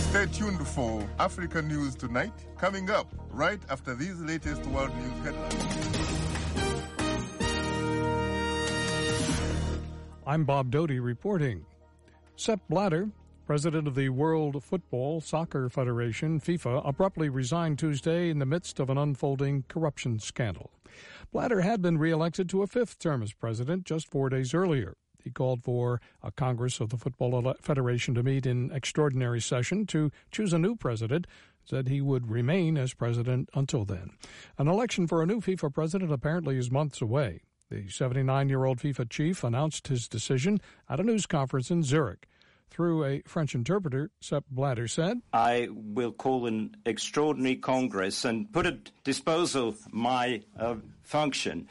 Stay tuned for Africa News Tonight, coming up right after these latest world news headlines. I'm Bob Doty reporting. Sepp Blatter, president of the World Football Soccer Federation, FIFA, abruptly resigned Tuesday in the midst of an unfolding corruption scandal. Blatter had been reelected to a fifth term as president just 4 days earlier. He called for a Congress of the Football Federation to meet in extraordinary session to choose a new president, said he would remain as president until then. An election for a new FIFA president apparently is months away. The 79-year-old FIFA chief announced his decision at a news conference in Zurich. Through a French interpreter, Sepp Blatter said, I will call an extraordinary Congress and put at disposal my function.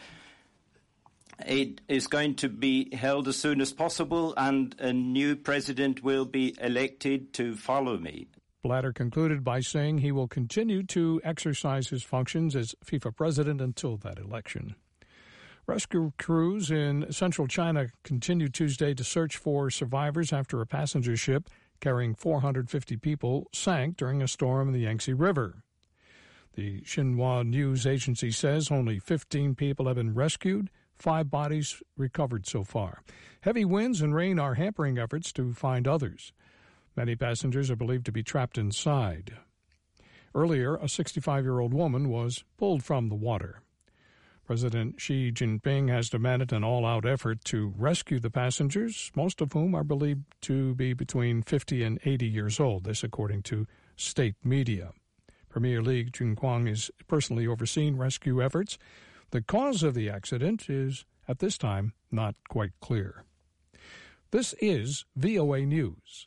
It is going to be held as soon as possible, and a new president will be elected to follow me. Blatter concluded by saying he will continue to exercise his functions as FIFA president until that election. Rescue crews in central China continued Tuesday to search for survivors after a passenger ship carrying 450 people sank during a storm in the Yangtze River. The Xinhua news agency says only 15 people have been rescued, 5 bodies recovered so far. Heavy winds and rain are hampering efforts to find others. Many passengers are believed to be trapped inside. Earlier, a 65-year-old woman was pulled from the water. President Xi Jinping has demanded an all-out effort to rescue the passengers, most of whom are believed to be between 50 and 80 years old, this according to state media. Premier Li Junquang is personally overseeing rescue efforts. The cause of the accident is, at this time, not quite clear. This is VOA News.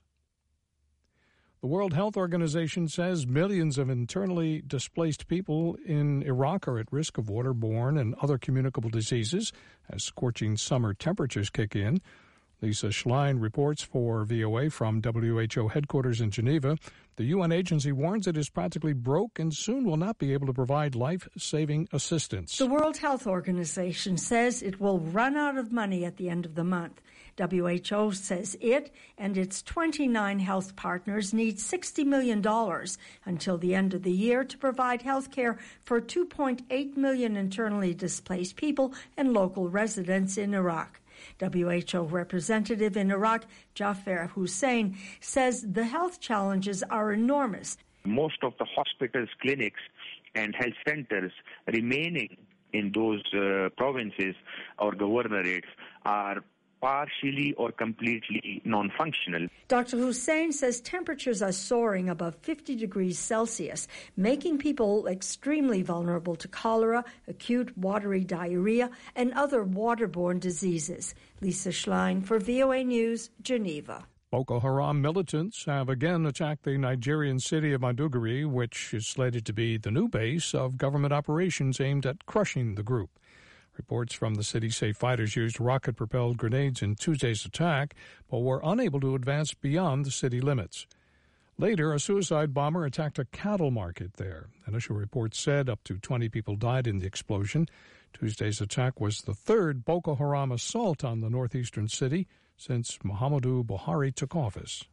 The World Health Organization says millions of internally displaced people in Iraq are at risk of waterborne and other communicable diseases as scorching summer temperatures kick in. Lisa Schlein reports for VOA from WHO headquarters in Geneva. The UN agency warns it is practically broke and soon will not be able to provide life-saving assistance. The World Health Organization says it will run out of money at the end of the month. WHO says it and its 29 health partners need $60 million until the end of the year to provide health care for 2.8 million internally displaced people and local residents in Iraq. WHO representative in Iraq, Jafar Hussein, says the health challenges are enormous. Most of the hospitals, clinics, and health centers remaining in those provinces or governorates are partially or completely non-functional. Dr. Hussein says temperatures are soaring above 50 degrees Celsius, making people extremely vulnerable to cholera, acute watery diarrhea, and other waterborne diseases. Lisa Schlein for VOA News, Geneva. Boko Haram militants have again attacked the Nigerian city of Maiduguri, which is slated to be the new base of government operations aimed at crushing the group. Reports from the city say fighters used rocket-propelled grenades in Tuesday's attack, but were unable to advance beyond the city limits. Later, a suicide bomber attacked a cattle market there. Initial reports said up to 20 people died in the explosion. Tuesday's attack was the third Boko Haram assault on the northeastern city since Muhammadu Buhari took office.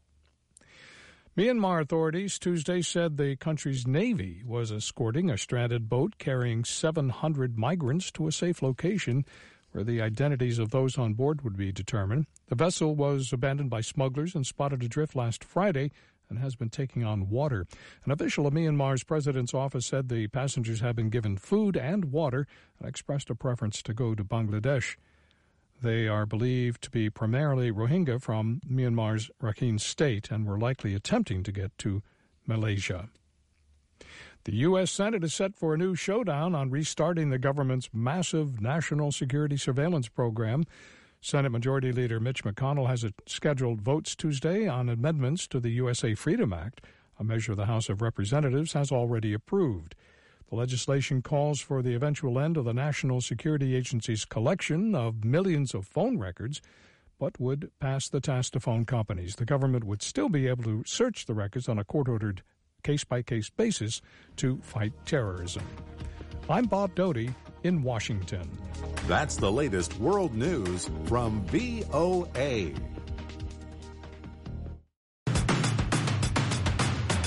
Myanmar authorities Tuesday said the country's navy was escorting a stranded boat carrying 700 migrants to a safe location where the identities of those on board would be determined. The vessel was abandoned by smugglers and spotted adrift last Friday and has been taking on water. An official of Myanmar's president's office said the passengers have been given food and water and expressed a preference to go to Bangladesh. They are believed to be primarily Rohingya from Myanmar's Rakhine state and were likely attempting to get to Malaysia. The U.S. Senate is set for a new showdown on restarting the government's massive national security surveillance program. Senate Majority Leader Mitch McConnell has scheduled votes Tuesday on amendments to the USA Freedom Act, a measure the House of Representatives has already approved. The legislation calls for the eventual end of the National Security Agency's collection of millions of phone records, but would pass the task to phone companies. The government would still be able to search the records on a court-ordered case-by-case basis to fight terrorism. I'm Bob Doty in Washington. That's the latest world news from VOA.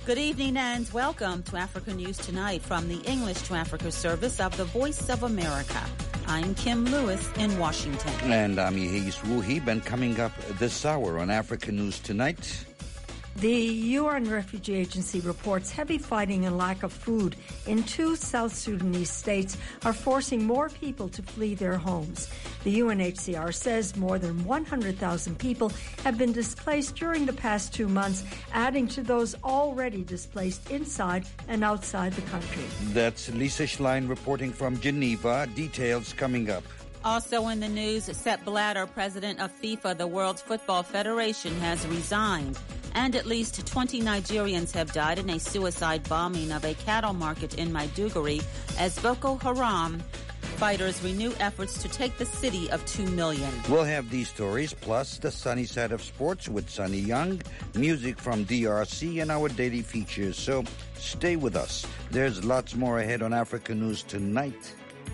Good evening and welcome to Africa News Tonight from the English to Africa service of the Voice of America. I'm Kim Lewis in Washington. And I'm Yehis Wuhib, and coming up this hour on Africa News Tonight. The UN Refugee Agency reports heavy fighting and lack of food in 2 South Sudanese states are forcing more people to flee their homes. The UNHCR says more than 100,000 people have been displaced during the past 2 months, adding to those already displaced inside and outside the country. That's Lisa Schlein reporting from Geneva. Details coming up. Also in the news, Sepp Blatter, president of FIFA, the World Football Federation, has resigned. And at least 20 Nigerians have died in a suicide bombing of a cattle market in Maiduguri as Boko Haram fighters renew efforts to take the city of 2 million. We'll have these stories, plus the sunny side of sports with Sunny Young, music from DRC, and our daily features. So stay with us. There's lots more ahead on Africa News Tonight.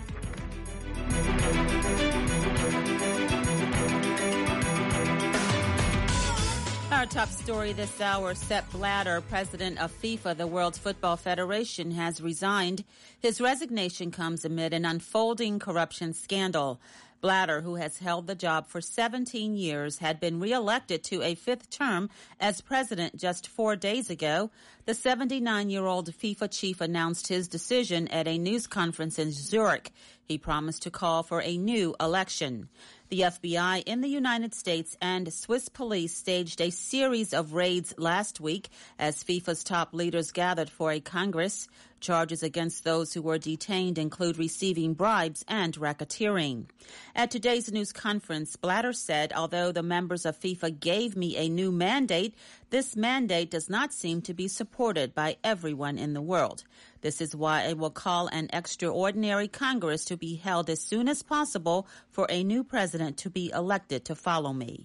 Our top story this hour, Sepp Blatter, president of FIFA, the World Football Federation, has resigned. His resignation comes amid an unfolding corruption scandal. Blatter, who has held the job for 17 years, had been reelected to a 5th term as president just 4 days ago. The 79-year-old FIFA chief announced his decision at a news conference in Zurich. He promised to call for a new election. The FBI in the United States and Swiss police staged a series of raids last week as FIFA's top leaders gathered for a Congress. Charges against those who were detained include receiving bribes and racketeering. At today's news conference, Blatter said, although the members of FIFA gave me a new mandate, this mandate does not seem to be supported by everyone in the world. This is why I will call an extraordinary Congress to be held as soon as possible for a new president to be elected to follow me.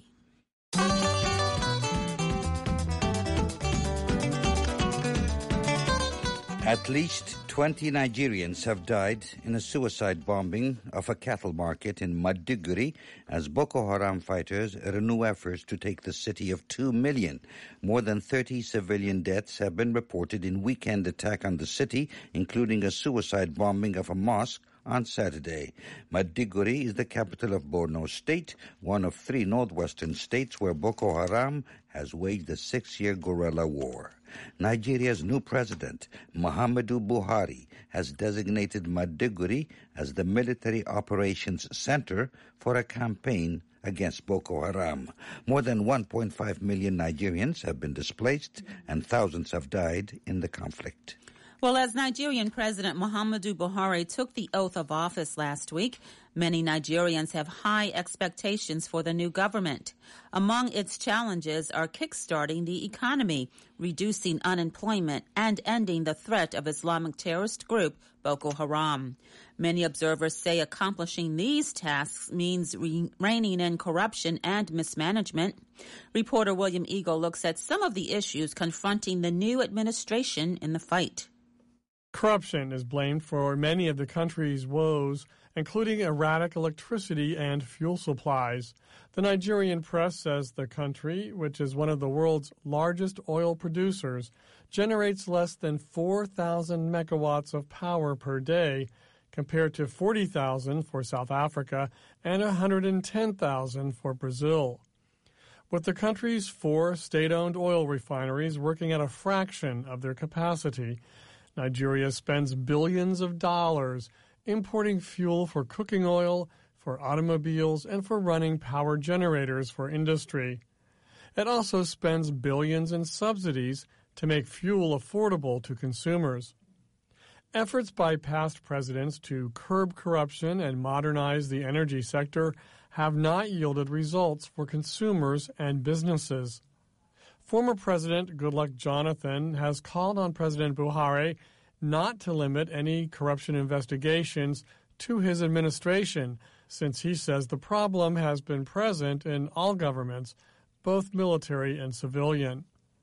At least 20 Nigerians have died in a suicide bombing of a cattle market in Maiduguri as Boko Haram fighters renew efforts to take the city of 2 million. More than 30 civilian deaths have been reported in weekend attack on the city, including a suicide bombing of a mosque on Saturday. Maiduguri is the capital of Borno State, one of 3 northwestern states where Boko Haram has waged a 6-year guerrilla war. Nigeria's new president, Muhammadu Buhari, has designated Maiduguri as the military operations center for a campaign against Boko Haram. More than 1.5 million Nigerians have been displaced and thousands have died in the conflict. Well, as Nigerian President Muhammadu Buhari took the oath of office last week, many Nigerians have high expectations for the new government. Among its challenges are kickstarting the economy, reducing unemployment, and ending the threat of Islamic terrorist group Boko Haram. Many observers say accomplishing these tasks means reining in corruption and mismanagement. Reporter William Eagle looks at some of the issues confronting the new administration in the fight. Corruption is blamed for many of the country's woes, including erratic electricity and fuel supplies. The Nigerian press says the country, which is one of the world's largest oil producers, generates less than 4,000 megawatts of power per day, compared to 40,000 for South Africa and 110,000 for Brazil. With the country's 4 state-owned oil refineries working at a fraction of their capacity, Nigeria spends billions of dollars importing fuel for cooking oil, for automobiles, and for running power generators for industry. It also spends billions in subsidies to make fuel affordable to consumers. Efforts by past presidents to curb corruption and modernize the energy sector have not yielded results for consumers and businesses. Former President Goodluck Jonathan has called on President Buhari not to limit any corruption investigations to his administration, since he says the problem has been present in all governments, both military and civilian.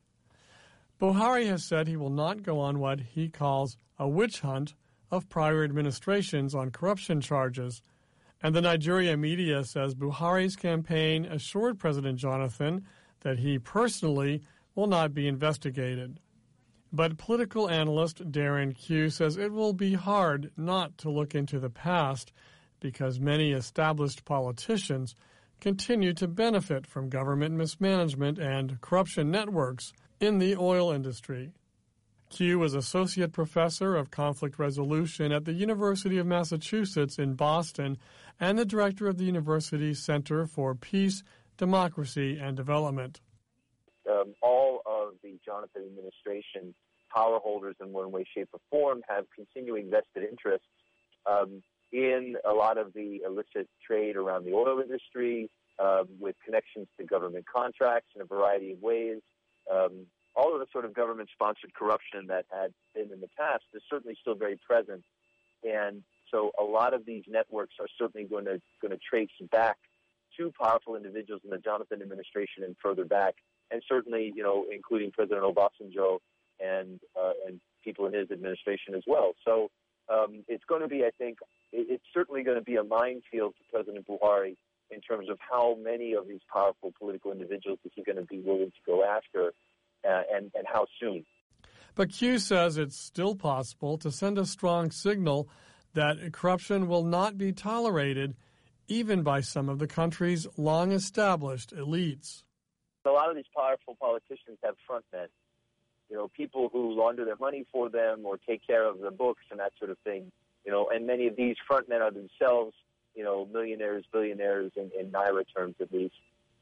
Buhari has said he will not go on what he calls a witch hunt of prior administrations on corruption charges, and the Nigeria media says Buhari's campaign assured President Jonathan that he personally will not be investigated. But political analyst Darren Q says it will be hard not to look into the past because many established politicians continue to benefit from government mismanagement and corruption networks in the oil industry. Q is Associate Professor of Conflict Resolution at the University of Massachusetts in Boston and the Director of the university's Center for Peace, Democracy, and Development. All of the Jonathan administration power holders in one way, shape, or form have continuing vested interests in a lot of the illicit trade around the oil industry, with connections to government contracts in a variety of ways. All of the sort of government-sponsored corruption that had been in the past is certainly still very present. And so a lot of these networks are certainly going to trace back to powerful individuals in the Jonathan administration and further back, and certainly, including President Obasanjo and people in his administration as well. So it's going to be, I think, it's certainly going to be a minefield to President Buhari in terms of how many of these powerful political individuals is he going to be willing to go after and how soon. But Q says it's still possible to send a strong signal that corruption will not be tolerated even by some of the country's long-established elites. A lot of these powerful politicians have frontmen, people who launder their money for them or take care of the books and that sort of thing, and many of these frontmen are themselves, millionaires, billionaires in Naira terms at least,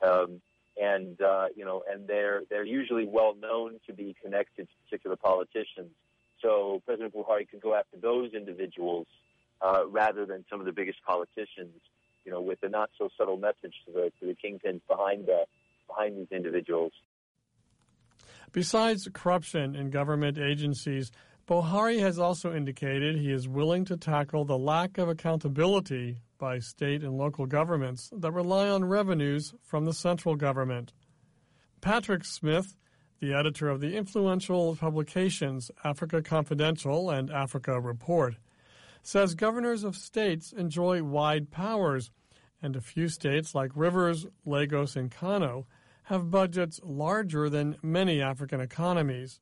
and they're usually well known to be connected to particular politicians. So President Buhari could go after those individuals rather than some of the biggest politicians, with a not so subtle message to the kingpins behind these individuals. Besides corruption in government agencies, Buhari has also indicated he is willing to tackle the lack of accountability by state and local governments that rely on revenues from the central government. Patrick Smith, the editor of the influential publications Africa Confidential and Africa Report, says governors of states enjoy wide powers, and a few states like Rivers, Lagos, and Kano have budgets larger than many African economies.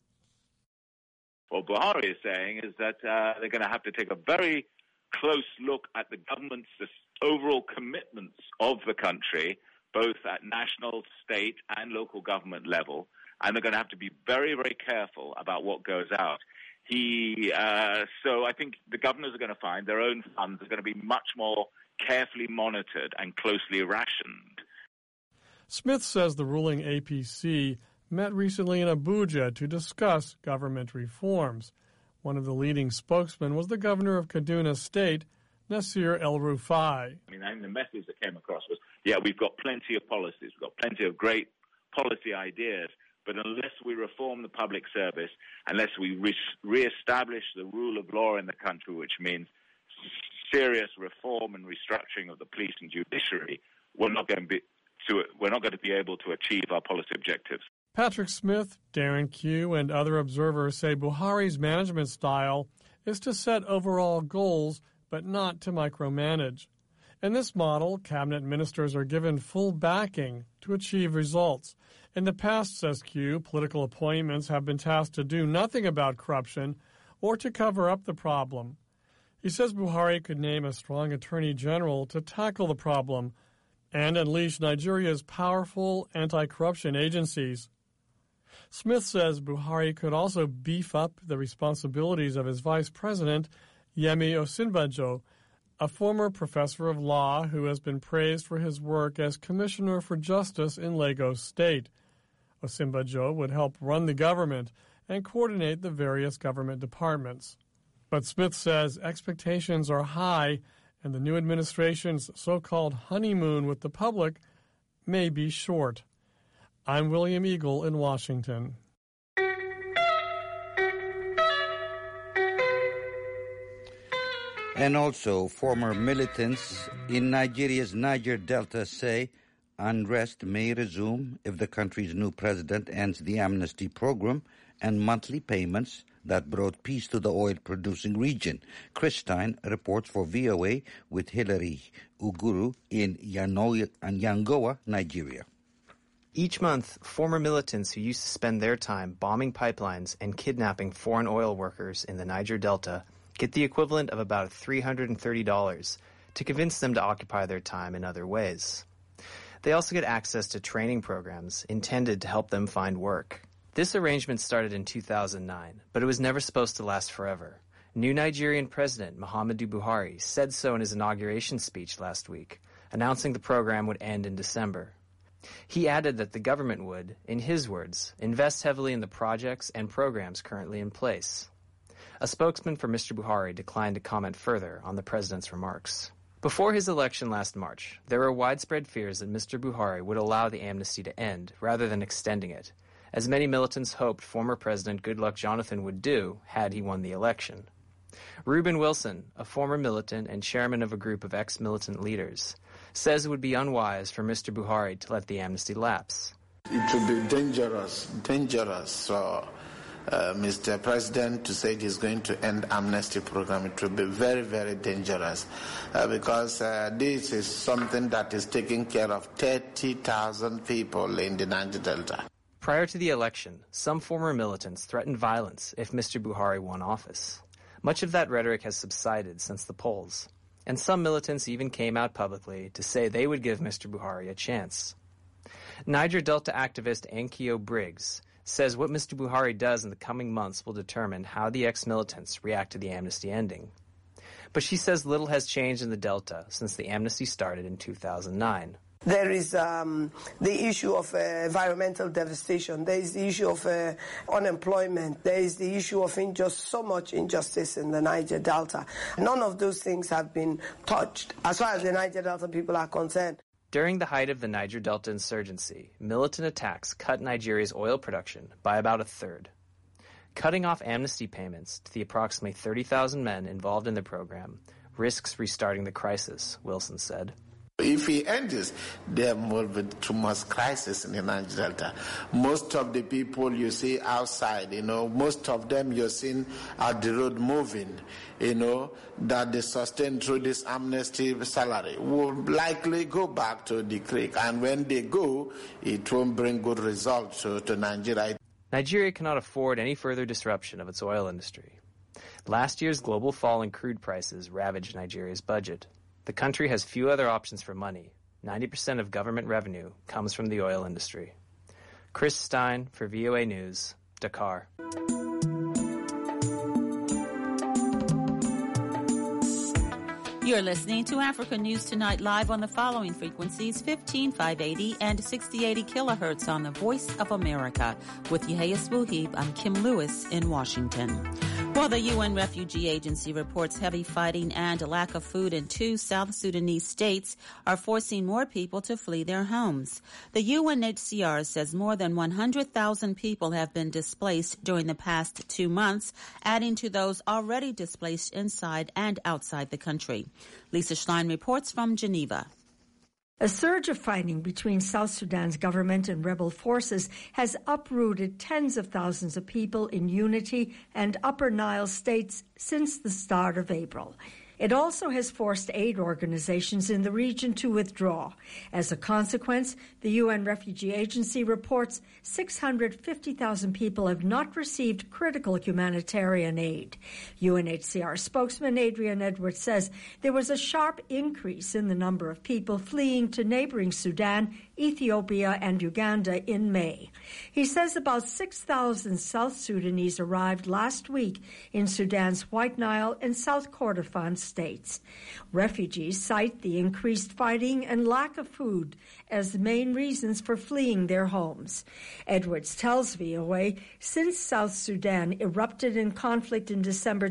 What Buhari is saying is that they're going to have to take a very close look at the government's overall commitments of the country, both at national, state, and local government level, and they're going to have to be very, very careful about what goes out. So I think the governors are going to find their own funds are going to be much more carefully monitored and closely rationed. Smith says the ruling APC met recently in Abuja to discuss government reforms. One of the leading spokesmen was the governor of Kaduna State, Nasir El-Rufai. I think the message that came across was, we've got plenty of policies, we've got plenty of great policy ideas, but unless we reform the public service, unless we reestablish the rule of law in the country, which means serious reform and restructuring of the police and judiciary, we're not going to be able to achieve our policy objectives. Patrick Smith, Darren Q, and other observers say Buhari's management style is to set overall goals, but not to micromanage. In this model, cabinet ministers are given full backing to achieve results. In the past, says Q, political appointments have been tasked to do nothing about corruption or to cover up the problem. He says Buhari could name a strong attorney general to tackle the problem and unleash Nigeria's powerful anti-corruption agencies. Smith says Buhari could also beef up the responsibilities of his vice president, Yemi Osinbajo, a former professor of law who has been praised for his work as Commissioner for Justice in Lagos State. Osinbajo would help run the government and coordinate the various government departments. But Smith says expectations are high, and the new administration's so-called honeymoon with the public may be short. I'm William Eagle in Washington. And also, former militants in Nigeria's Niger Delta say unrest may resume if the country's new president ends the amnesty program and monthly payments that brought peace to the oil-producing region. Chris Stein reports for VOA with Hilary Uguru in Yangoa, Nigeria. Each month, former militants who used to spend their time bombing pipelines and kidnapping foreign oil workers in the Niger Delta get the equivalent of about $330 to convince them to occupy their time in other ways. They also get access to training programs intended to help them find work. This arrangement started in 2009, but it was never supposed to last forever. New Nigerian President Muhammadu Buhari said so in his inauguration speech last week, announcing the program would end in December. He added that the government would, in his words, invest heavily in the projects and programs currently in place. A spokesman for Mr. Buhari declined to comment further on the president's remarks. Before his election last March, there were widespread fears that Mr. Buhari would allow the amnesty to end rather than extending it, as many militants hoped former President Goodluck Jonathan would do had he won the election. Reuben Wilson, a former militant and chairman of a group of ex-militant leaders, says it would be unwise for Mr. Buhari to let the amnesty lapse. It would be dangerous, Mr. President, to say he's going to end amnesty program. It would be very, very dangerous because this is something that is taking care of 30,000 people in the Niger Delta. Prior to the election, some former militants threatened violence if Mr. Buhari won office. Much of that rhetoric has subsided since the polls, and some militants even came out publicly to say they would give Mr. Buhari a chance. Niger Delta activist Ankyo Briggs says what Mr. Buhari does in the coming months will determine how the ex-militants react to the amnesty ending. But she says little has changed in the Delta since the amnesty started in 2009. There is the issue of environmental devastation. There is the issue of unemployment. There is the issue of so much injustice in the Niger Delta. None of those things have been touched as far as the Niger Delta people are concerned. During the height of the Niger Delta insurgency, militant attacks cut Nigeria's oil production by about a third. Cutting off amnesty payments to the approximately 30,000 men involved in the program risks restarting the crisis, Wilson said. If he ends, there will be too much crisis in the Niger Delta. Most of the people you see outside, most of them you're seeing at the road moving, that they sustain through this amnesty salary will likely go back to the creek. And when they go, it won't bring good results to Nigeria. Nigeria cannot afford any further disruption of its oil industry. Last year's global fall in crude prices ravaged Nigeria's budget. The country has few other options for money. 90% of government revenue comes from the oil industry. Chris Stein for VOA News, Dakar. You're listening to Africa News Tonight live on the following frequencies: 15,580 and 6080 kilohertz on the Voice of America. With Yahya Swuhib, I'm Kim Lewis in Washington. While the UN Refugee Agency reports heavy fighting and a lack of food in 2 South Sudanese states are forcing more people to flee their homes. The UNHCR says more than 100,000 people have been displaced during the past 2 months, adding to those already displaced inside and outside the country. Lisa Schlein reports from Geneva. A surge of fighting between South Sudan's government and rebel forces has uprooted tens of thousands of people in Unity and Upper Nile states since the start of April. It also has forced aid organizations in the region to withdraw. As a consequence, the UN Refugee Agency reports 650,000 people have not received critical humanitarian aid. UNHCR spokesman Adrian Edwards says there was a sharp increase in the number of people fleeing to neighboring Sudan, Ethiopia, and Uganda in May. He says about 6,000 South Sudanese arrived last week in Sudan's White Nile and South Kordofan states. Refugees cite the increased fighting and lack of food as the main reasons for fleeing their homes. Edwards tells VOA since South Sudan erupted in conflict in December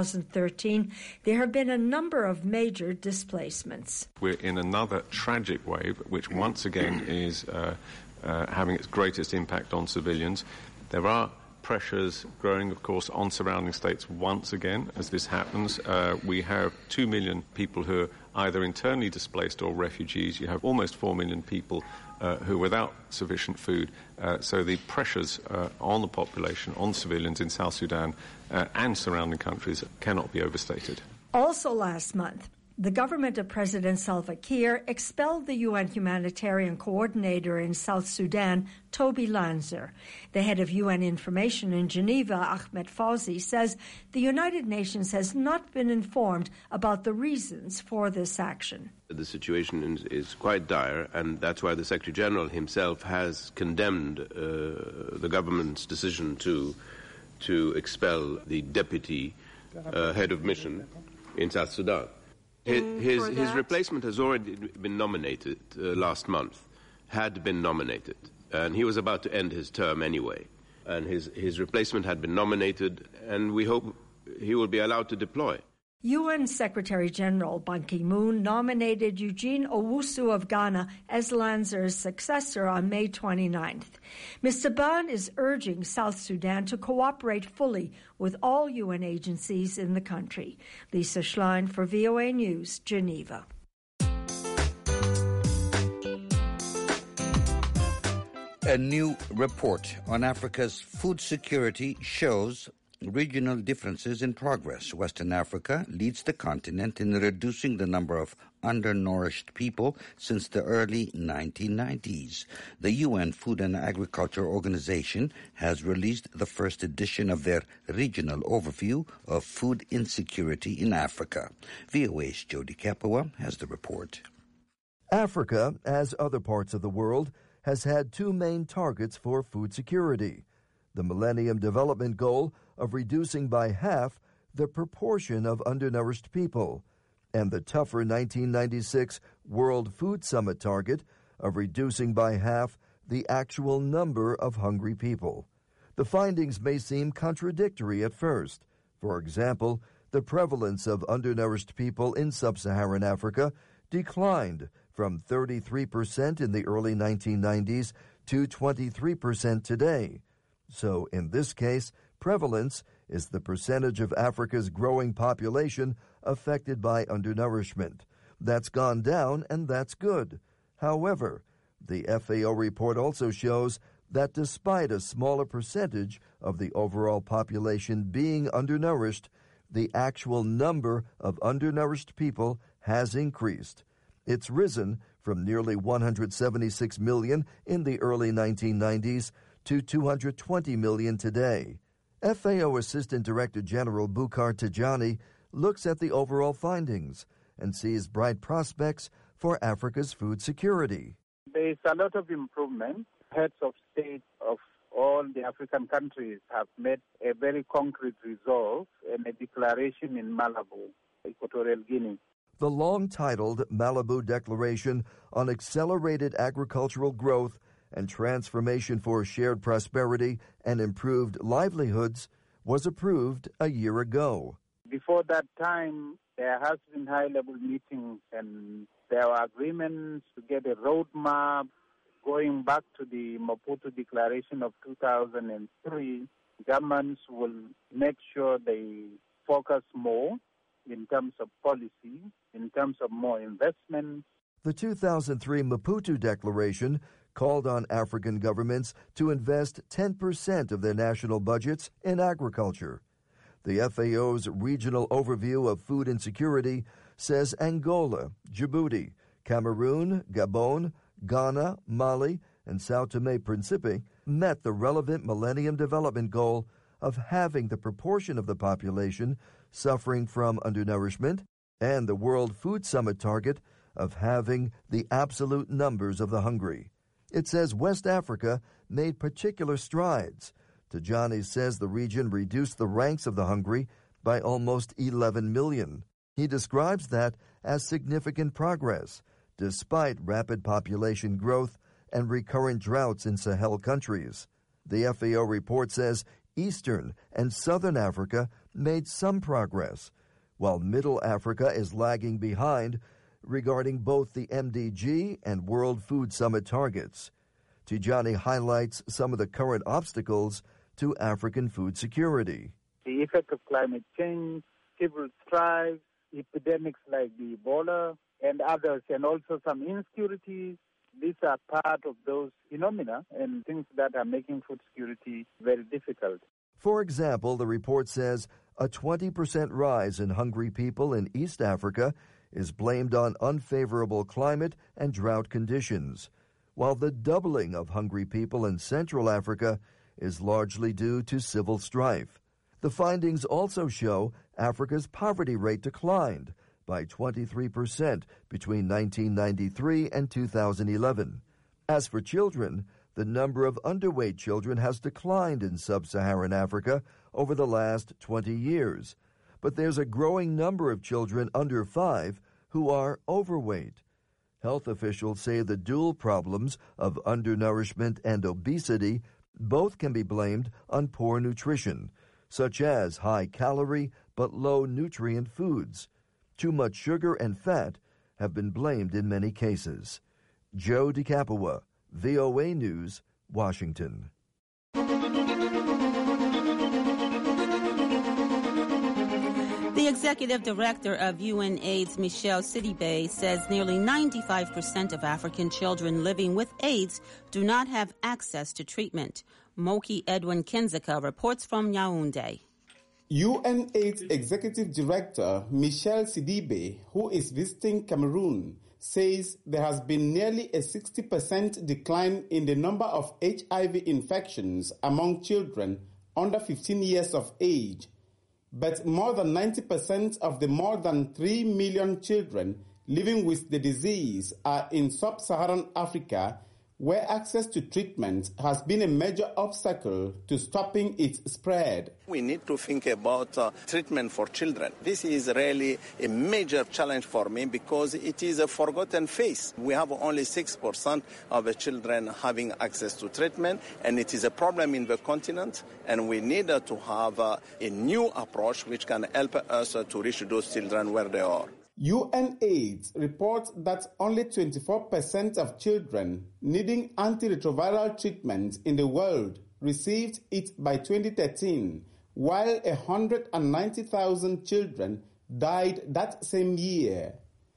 2013, there have been a number of major displacements. We're in another tragic wave, which once again is having its greatest impact on civilians. There are pressures growing, of course, on surrounding states once again as this happens. We have 2 million people who are either internally displaced or refugees. You have almost 4 million people who are without sufficient food. So the pressures on the population, on civilians in South Sudan and surrounding countries cannot be overstated. Also last month, The government of President Salva Kiir expelled the UN humanitarian coordinator in South Sudan, Toby Lanzer. The head of UN Information in Geneva, Ahmed Fawzi, says the United Nations has not been informed about the reasons for this action. The situation is quite dire, and that's why the Secretary General himself has condemned the government's decision to expel the deputy head of mission in South Sudan. His replacement has already been nominated last month, had been nominated, and he was about to end his term anyway. And his replacement had been nominated, and we hope he will be allowed to deploy. UN Secretary General Ban Ki-moon nominated Eugene Owusu of Ghana as Lanzer's successor on May 29th. Mr. Ban is urging South Sudan to cooperate fully with all UN agencies in the country. Lisa Schlein for VOA News, Geneva. A new report on Africa's food security shows regional differences in progress. Western Africa leads the continent in reducing the number of undernourished people since the early 1990s. The UN Food and Agriculture Organization has released the first edition of their regional overview of food insecurity in Africa. VOA's Jody Kapua has the report. Africa, as other parts of the world, has had two main targets for food security: the Millennium Development Goal of reducing by half the proportion of undernourished people, and the tougher 1996 World Food Summit target of reducing by half the actual number of hungry people. The findings may seem contradictory at first. For example, the prevalence of undernourished people in sub-Saharan Africa declined from 33% in the early 1990s to 23% today. So in this case, prevalence is the percentage of Africa's growing population affected by undernourishment. That's gone down, and that's good. However, the FAO report also shows that despite a smaller percentage of the overall population being undernourished, the actual number of undernourished people has increased. It's risen from nearly 176 million in the early 1990s to 220 million today. FAO Assistant Director General Bukhar Tijani looks at the overall findings and sees bright prospects for Africa's food security. There is a lot of improvement. Heads of state of all the African countries have made a very concrete resolve and a declaration in Malabo, Equatorial Guinea. The long-titled Malabo Declaration on Accelerated Agricultural Growth and Transformation for Shared Prosperity and Improved Livelihoods was approved a year ago. Before that time, there has been high-level meetings and there were agreements to get a roadmap going back to the Maputo Declaration of 2003. Governments will make sure they focus more in terms of policy, in terms of more investment. The 2003 Maputo Declaration called on African governments to invest 10% of their national budgets in agriculture. The FAO's regional overview of food insecurity says Angola, Djibouti, Cameroon, Gabon, Ghana, Mali, and Sao Tome-Principe met the relevant Millennium Development Goal of halving the proportion of the population suffering from undernourishment and the World Food Summit target of halving the absolute numbers of the hungry. It says West Africa made particular strides. Tijani says the region reduced the ranks of the hungry by almost 11 million. He describes that as significant progress, despite rapid population growth and recurrent droughts in Sahel countries. The FAO report says Eastern and Southern Africa made some progress, while Middle Africa is lagging behind regarding both the MDG and World Food Summit targets. Tijani highlights some of the current obstacles to African food security. The effect of climate change, civil strife, epidemics like the Ebola and others, and also some insecurities. These are part of those phenomena and things that are making food security very difficult. For example, the report says a 20% rise in hungry people in East Africa is blamed on unfavorable climate and drought conditions, while the doubling of hungry people in Central Africa is largely due to civil strife. The findings also show Africa's poverty rate declined by 23% between 1993 and 2011. As for children, the number of underweight children has declined in sub-Saharan Africa over the last 20 years, but there's a growing number of children under 5 who are overweight. Health officials say the dual problems of undernourishment and obesity both can be blamed on poor nutrition, such as high-calorie but low-nutrient foods. Too much sugar and fat have been blamed in many cases. Joe DeCapua, VOA News, Washington. The executive director of UNAIDS, Michelle Sidibe, says nearly 95% of African children living with AIDS do not have access to treatment. Moki Edwin Kinzeka reports from Yaoundé. UNAIDS Executive Director Michelle Sidibe, who is visiting Cameroon, says there has been nearly a 60% decline in the number of HIV infections among children under 15 years of age. But more than 90% of the more than 3 million children living with the disease are in sub-Saharan Africa, where access to treatment has been a major obstacle to stopping its spread. We need to think about treatment for children. This is really a major challenge for me because it is a forgotten face. We have only 6% of the children having access to treatment, and it is a problem in the continent, and we need to have a new approach which can help us to reach those children where they are. UNAIDS reports that only 24% of children needing antiretroviral treatment in the world received it by 2013, while 190,000 children died that same year.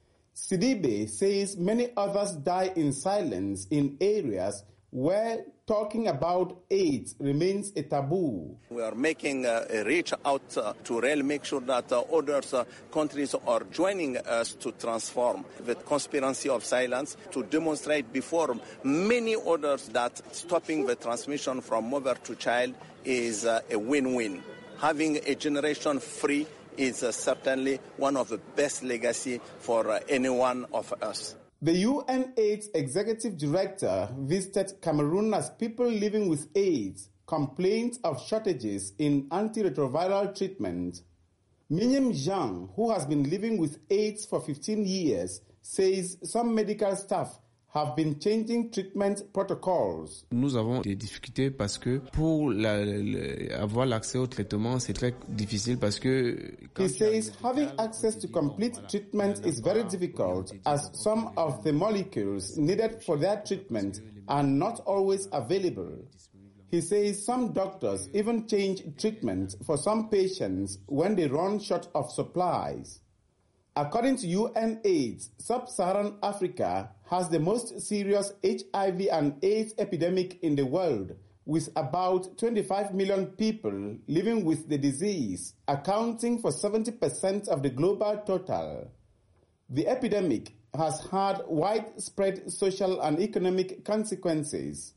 Sidibe says many others die in silence in areas where talking about AIDS remains a taboo. We are making a reach out to really make sure that other countries are joining us to transform the conspiracy of silence, to demonstrate before many others that stopping the transmission from mother to child is a win-win. Having a generation free is certainly one of the best legacy for any one of us. The UNAIDS Executive Director visited Cameroon as people living with AIDS complained of shortages in antiretroviral treatment. Minyem Jean, who has been living with AIDS for 15 years, says some medical staff have been changing treatment protocols. Nous avons des difficultés parce que pour avoir l'accès au traitement, c'est très difficile parce que... He says having access to complete treatment is very difficult as some of the molecules needed for their treatment are not always available. He says some doctors even change treatment for some patients when they run short of supplies. According to UNAIDS, Sub-Saharan Africa has the most serious HIV and AIDS epidemic in the world, with about 25 million people living with the disease, accounting for 70% of the global total. The epidemic has had widespread social and economic consequences.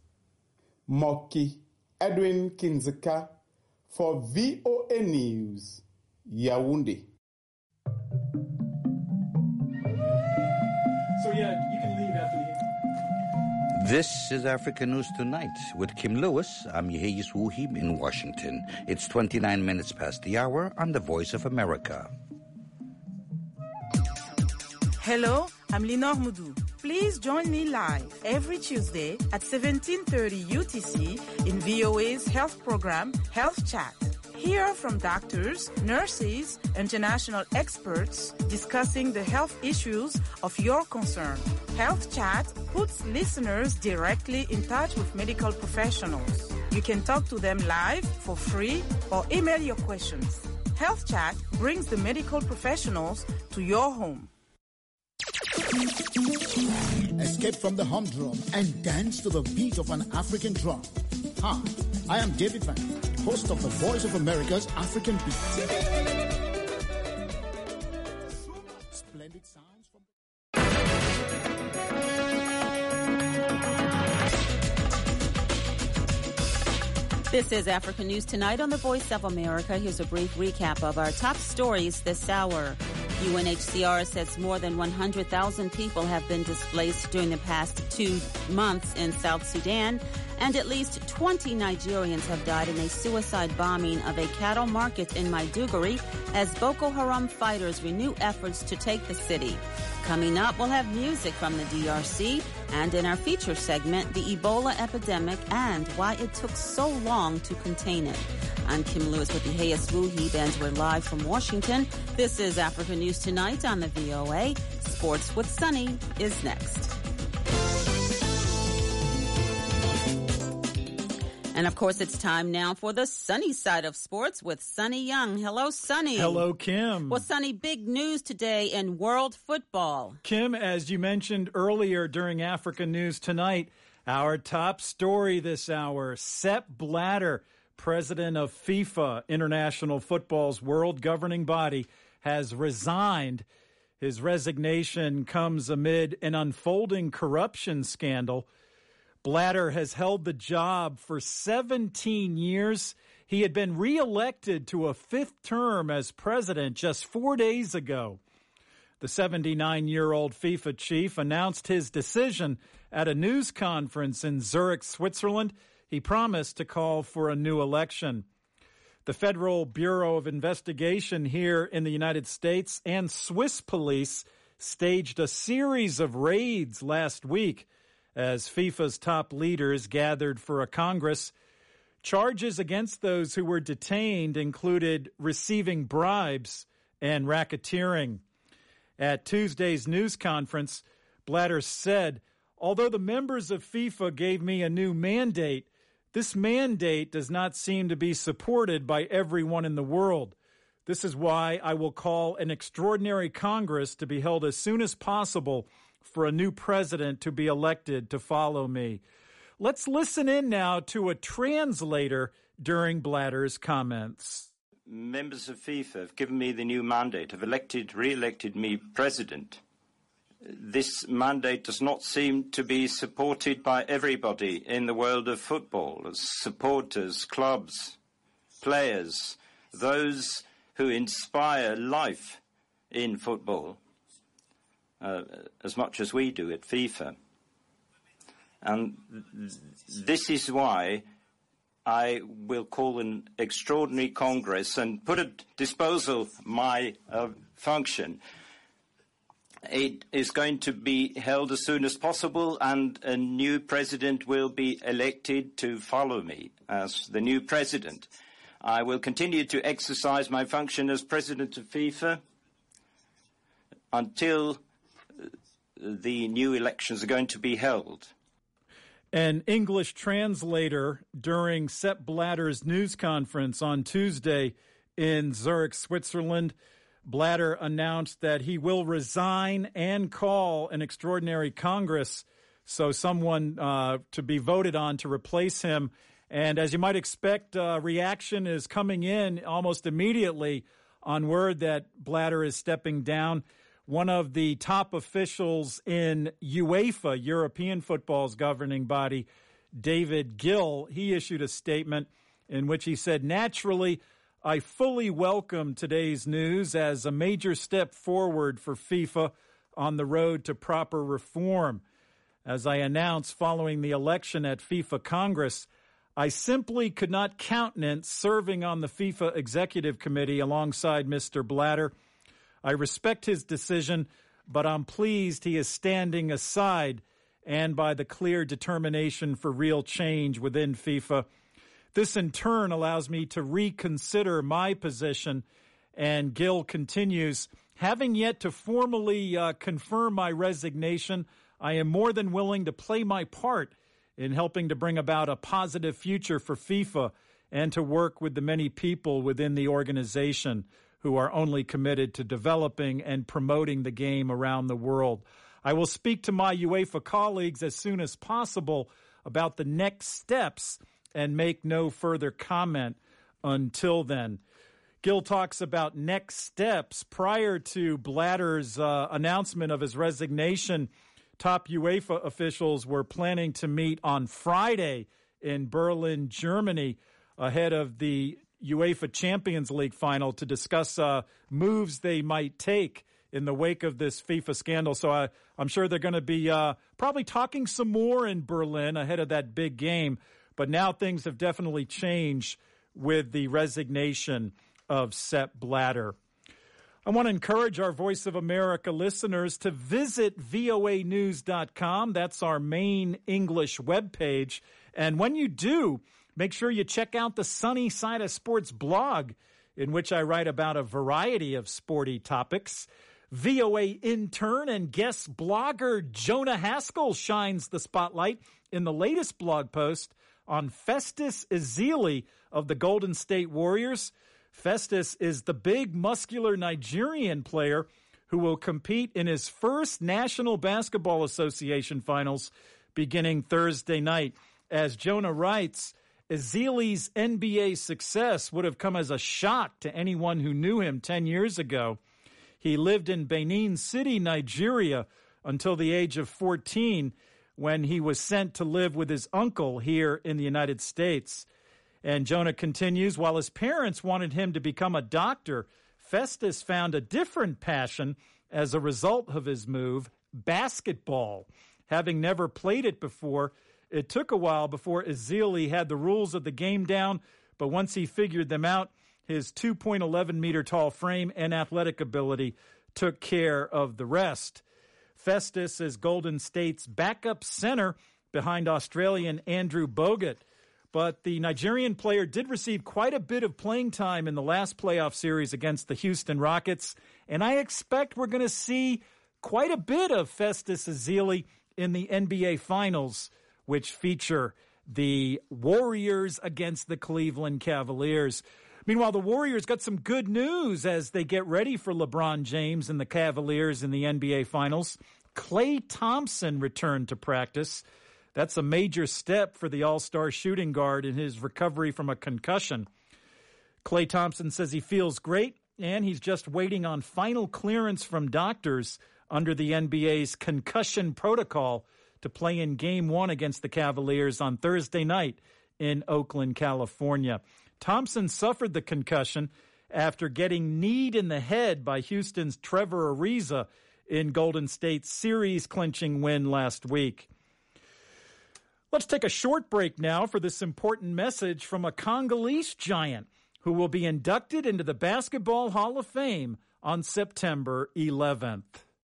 Moki Edwin Kinzeka for VOA News, Yaoundé. So yeah, you can leave after the... This is Africa News Tonight with Kim Lewis. I'm Yehiyis Wuhib in Washington. It's 29 minutes past the hour on the Voice of America. Hello, I'm Linor Moudou. Please join me live every Tuesday at 17:30 UTC in VOA's health program, Health Chat. Hear from doctors, nurses, international experts discussing the health issues of your concern. Health Chat puts listeners directly in touch with medical professionals. You can talk to them live for free or email your questions. Health Chat brings the medical professionals to your home. Escape from the humdrum and dance to the beat of an African drum. Hi, I am David Van, host of the Voice of America's African Beat. Splendid sound. This is Africa News Tonight on the Voice of America. Here's a brief recap of our top stories this hour. UNHCR says more than 100,000 people have been displaced during the past 2 months in South Sudan, and at least 20 Nigerians have died in a suicide bombing of a cattle market in Maiduguri as Boko Haram fighters renew efforts to take the city. Coming up, we'll have music from the DRC, and in our feature segment, the Ebola epidemic and why it took so long to contain it. I'm Kim Lewis with the Hayes Wuhib, and we're live from Washington. This is Africa News Tonight on the VOA. Sports with Sunny is next. And, of course, it's time now for the sunny side of sports with Sonny Young. Hello, Sonny. Hello, Kim. Well, Sonny, big news today in world football. Kim, as you mentioned earlier during Africa News Tonight, our top story this hour, Sepp Blatter, president of FIFA, International Football's world governing body, has resigned. His resignation comes amid an unfolding corruption scandal. Blatter has held the job for 17 years. He had been reelected to a 5th term as president just 4 days ago. The 79-year-old FIFA chief announced his decision at a news conference in Zurich, Switzerland. He promised to call for a new election. The Federal Bureau of Investigation here in the United States and Swiss police staged a series of raids last week as FIFA's top leaders gathered for a Congress. Charges against those who were detained included receiving bribes and racketeering. At Tuesday's news conference, Blatter said, "Although the members of FIFA gave me a new mandate, this mandate does not seem to be supported by everyone in the world. This is why I will call an extraordinary Congress to be held as soon as possible for a new president to be elected to follow me." Let's listen in now to a translator during Blatter's comments. Members of FIFA have given me the new mandate, have re-elected me president. This mandate does not seem to be supported by everybody in the world of football, as supporters, clubs, players, those who inspire life in football. As much as we do at FIFA. And this is why I will call an extraordinary Congress and put at disposal my function. It is going to be held as soon as possible, and a new president will be elected to follow me as the new president. I will continue to exercise my function as president of FIFA until the new elections are going to be held. An English translator during Sepp Blatter's news conference on Tuesday in Zurich, Switzerland, Blatter announced that he will resign and call an extraordinary Congress, so someone to be voted on to replace him. And as you might expect, reaction is coming in almost immediately on word that Blatter is stepping down. One of the top officials in UEFA, European football's governing body, David Gill, he issued a statement in which he said, "Naturally, I fully welcome today's news as a major step forward for FIFA on the road to proper reform. As I announced following the election at FIFA Congress, I simply could not countenance serving on the FIFA Executive Committee alongside Mr. Blatter. I respect his decision, but I'm pleased he is standing aside and by the clear determination for real change within FIFA. This in turn allows me to reconsider my position." And Gill continues, "Having yet to formally confirm my resignation, I am more than willing to play my part in helping to bring about a positive future for FIFA and to work with the many people within the organization who are only committed to developing and promoting the game around the world. I will speak to my UEFA colleagues as soon as possible about the next steps and make no further comment until then." Gill talks about next steps. Prior to Blatter's announcement of his resignation, top UEFA officials were planning to meet on Friday in Berlin, Germany, ahead of the UEFA Champions League final to discuss moves they might take in the wake of this FIFA scandal. So I'm sure they're going to be probably talking some more in Berlin ahead of that big game. But now things have definitely changed with the resignation of Sepp Blatter. I want to encourage our Voice of America listeners to visit voanews.com. That's our main English webpage. And when you do, make sure you check out the Sunny Side of Sports blog, in which I write about a variety of sporty topics. VOA intern and guest blogger Jonah Haskell shines the spotlight in the latest blog post on Festus Ezeli of the Golden State Warriors. Festus is the big, muscular Nigerian player who will compete in his first National Basketball Association finals beginning Thursday night. As Jonah writes, Ezeli's NBA success would have come as a shock to anyone who knew him 10 years ago. He lived in Benin City, Nigeria, until the age of 14, when he was sent to live with his uncle here in the United States. And Jonah continues, while his parents wanted him to become a doctor, Festus found a different passion as a result of his move, basketball. Having never played it before, it took a while before Ezeli had the rules of the game down, but once he figured them out, his 2.11-meter-tall frame and athletic ability took care of the rest. Festus is Golden State's backup center behind Australian Andrew Bogut. But the Nigerian player did receive quite a bit of playing time in the last playoff series against the Houston Rockets, and I expect we're going to see quite a bit of Festus Ezeli in the NBA Finals, which feature the Warriors against the Cleveland Cavaliers. Meanwhile, the Warriors got some good news as they get ready for LeBron James and the Cavaliers in the NBA Finals. Klay Thompson returned to practice. That's a major step for the all-star shooting guard in his recovery from a concussion. Klay Thompson says he feels great, and he's just waiting on final clearance from doctors under the NBA's concussion protocol to play in Game 1 against the Cavaliers on Thursday night in Oakland, California. Thompson suffered the concussion after getting kneed in the head by Houston's Trevor Ariza in Golden State's series-clinching win last week. Let's take a short break now for this important message from a Congolese giant who will be inducted into the Basketball Hall of Fame on September 11th.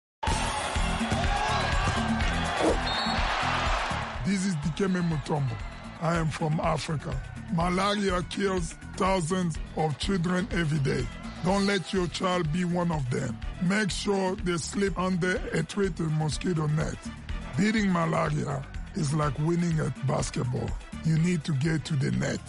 This is Dikembe Mutombo. I am from Africa. Malaria kills thousands of children every day. Don't let your child be one of them. Make sure they sleep under a treated mosquito net. Beating malaria is like winning at basketball. You need to get to the net.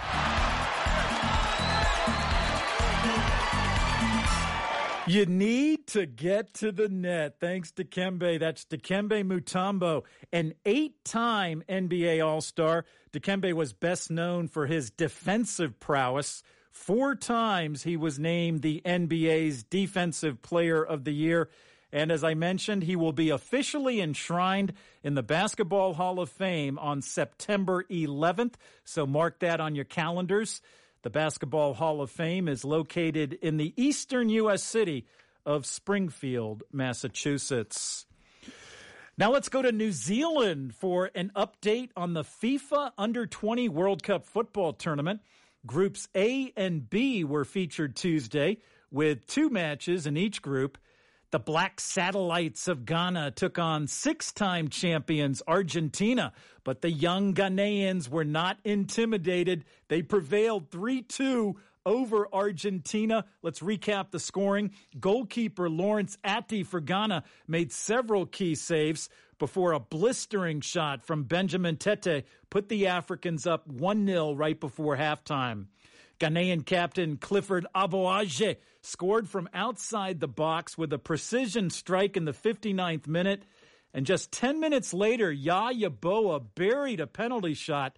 You need to get to the net. Thanks to Dikembe. That's Dikembe Mutombo, an 8-time NBA All-Star. Dikembe was best known for his defensive prowess. 4 times he was named the NBA's Defensive Player of the Year. And as I mentioned, he will be officially enshrined in the Basketball Hall of Fame on September 11th. So mark that on your calendars. The Basketball Hall of Fame is located in the eastern U.S. city of Springfield, Massachusetts. Now let's go to New Zealand for an update on the FIFA Under-20 World Cup football tournament. Groups A and B were featured Tuesday with 2 matches in each group. The Black Satellites of Ghana took on 6-time champions Argentina, but the young Ghanaians were not intimidated. They prevailed 3-2 over Argentina. Let's recap the scoring. Goalkeeper Lawrence Atty for Ghana made several key saves before a blistering shot from Benjamin Tete put the Africans up 1-0 right before halftime. Ghanaian captain Clifford Aboagye scored from outside the box with a precision strike in the 59th minute. And just 10 minutes later, Yaya Boa buried a penalty shot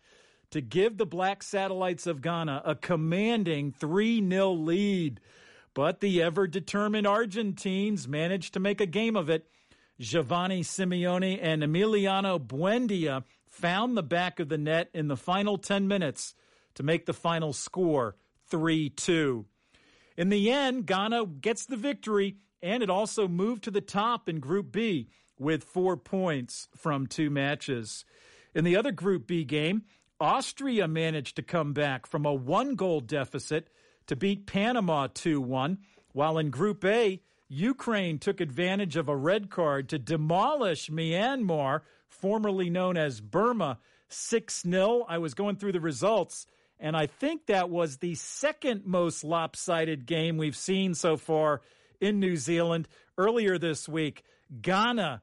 to give the Black Satellites of Ghana a commanding 3-0 lead. But the ever-determined Argentines managed to make a game of it. Giovanni Simeone and Emiliano Buendia found the back of the net in the final 10 minutes to make the final score 3-2. In the end, Ghana gets the victory, and it also moved to the top in Group B with 4 points from 2 matches. In the other Group B game, Austria managed to come back from a 1-goal deficit to beat Panama 2-1, while in Group A, Ukraine took advantage of a red card to demolish Myanmar, formerly known as Burma, 6-0. I was going through the results, and I think that was the second most lopsided game we've seen so far in New Zealand. Earlier this week, Germany,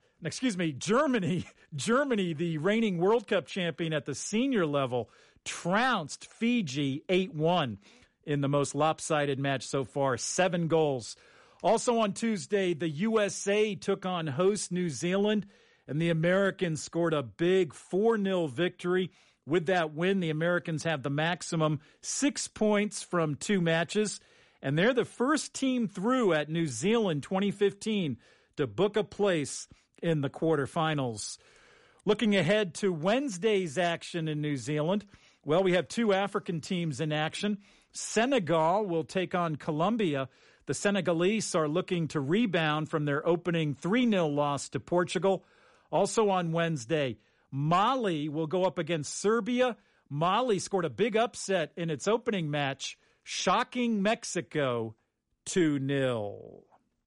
the reigning World Cup champion at the senior level, trounced Fiji 8-1 in the most lopsided match so far, 7 goals. Also on Tuesday, the USA took on host New Zealand, and the Americans scored a big 4-0 victory. With that win, the Americans have the maximum 6 points from 2 matches, and they're the first team through at New Zealand 2015 to book a place in the quarterfinals. Looking ahead to Wednesday's action in New Zealand, well, we have 2 African teams in action. Senegal will take on Colombia. The Senegalese are looking to rebound from their opening 3-0 loss to Portugal. Also on Wednesday, Mali will go up against Serbia. Mali scored a big upset in its opening match, shocking Mexico 2-0.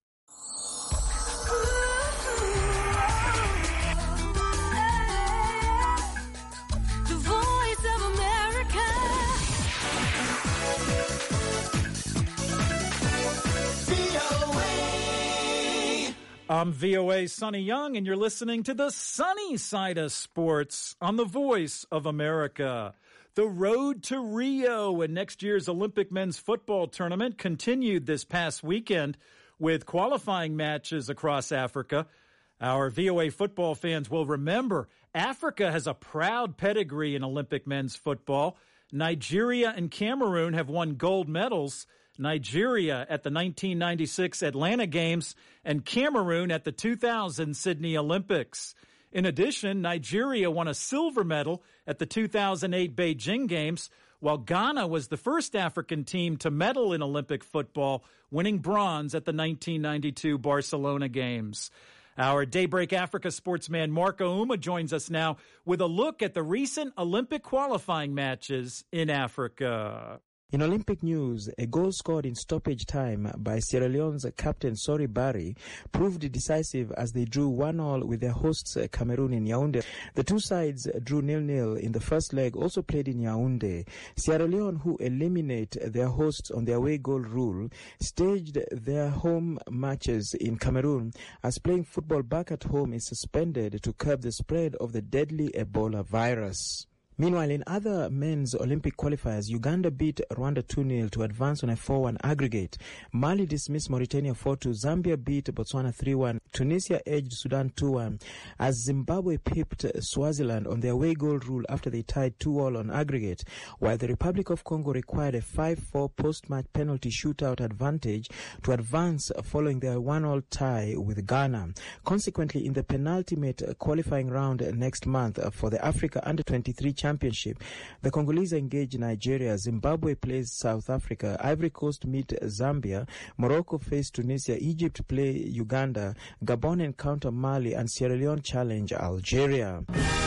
I'm VOA Sonny Young, and you're listening to the sunny side of sports on the Voice of America. The road to Rio and next year's Olympic men's football tournament continued this past weekend with qualifying matches across Africa. Our VOA football fans will remember Africa has a proud pedigree in Olympic men's football. Nigeria and Cameroon have won gold medals. Nigeria at the 1996 Atlanta Games, and Cameroon at the 2000 Sydney Olympics. In addition, Nigeria won a silver medal at the 2008 Beijing Games, while Ghana was the first African team to medal in Olympic football, winning bronze at the 1992 Barcelona Games. Our Daybreak Africa sportsman Marco Uma joins us now with a look at the recent Olympic qualifying matches in Africa. In Olympic news, a goal scored in stoppage time by Sierra Leone's captain Sori Bari proved decisive as they drew 1-1 with their hosts Cameroon in Yaoundé. The two sides drew 0-0 in the first leg, also played in Yaoundé. Sierra Leone, who eliminate their hosts on their away goal rule, staged their home matches in Cameroon as playing football back at home is suspended to curb the spread of the deadly Ebola virus. Meanwhile, in other men's Olympic qualifiers, Uganda beat Rwanda 2-0 to advance on a 4-1 aggregate. Mali dismissed Mauritania 4-2. Zambia beat Botswana 3-1. Tunisia edged Sudan 2-1. As Zimbabwe pipped Swaziland on their away goal rule after they tied 2-2 on aggregate, while the Republic of Congo required a 5-4 post-match penalty shootout advantage to advance following their 1-1 tie with Ghana. Consequently, in the penultimate qualifying round next month for the Africa Under-23 Championship, the Congolese engage Nigeria, Zimbabwe plays South Africa, Ivory Coast meet Zambia, Morocco face Tunisia, Egypt play Uganda, Gabon encounter Mali, and Sierra Leone challenge Algeria.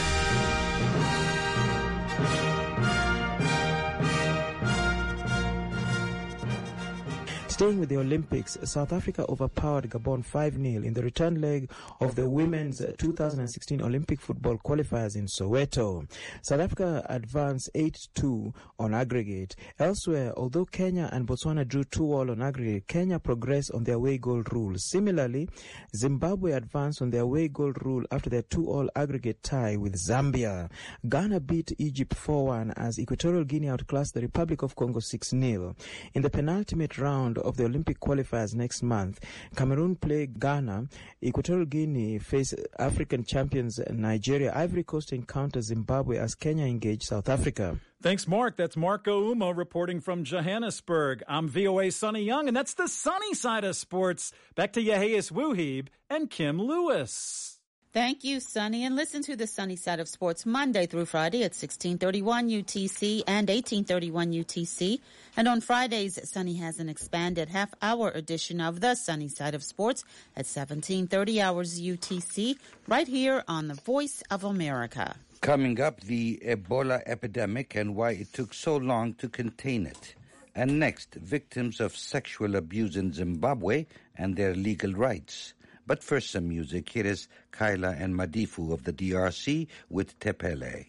Staying with the Olympics, South Africa overpowered Gabon 5-0 in the return leg of the women's 2016 Olympic football qualifiers in Soweto. South Africa advanced 8-2 on aggregate. Elsewhere, although Kenya and Botswana drew 2-2 on aggregate, Kenya progressed on their away goal rule. Similarly, Zimbabwe advanced on their away goal rule after their 2-2 aggregate tie with Zambia. Ghana beat Egypt 4-1 as Equatorial Guinea outclassed the Republic of Congo 6-0. In the penultimate round of the Olympic qualifiers next month. Cameroon play Ghana, Equatorial Guinea face African champions Nigeria, Ivory Coast encounter Zimbabwe as Kenya engage South Africa. Thanks, Mark. That's Marco Uma reporting from Johannesburg. I'm VOA Sonny Young, and that's the sunny side of sports. Back to Yehias Wuhib and Kim Lewis. Thank you, Sonny. And listen to the Sunny Side of Sports Monday through Friday at 1631 UTC and 1831 UTC. And on Fridays, Sonny has an expanded half-hour edition of the Sunny Side of Sports at 1730 hours UTC, right here on the Voice of America. Coming up, the Ebola epidemic and why it took so long to contain it. And next, victims of sexual abuse in Zimbabwe and their legal rights. But first, some music. Here is Kyla and Madifu of the DRC with Tepele.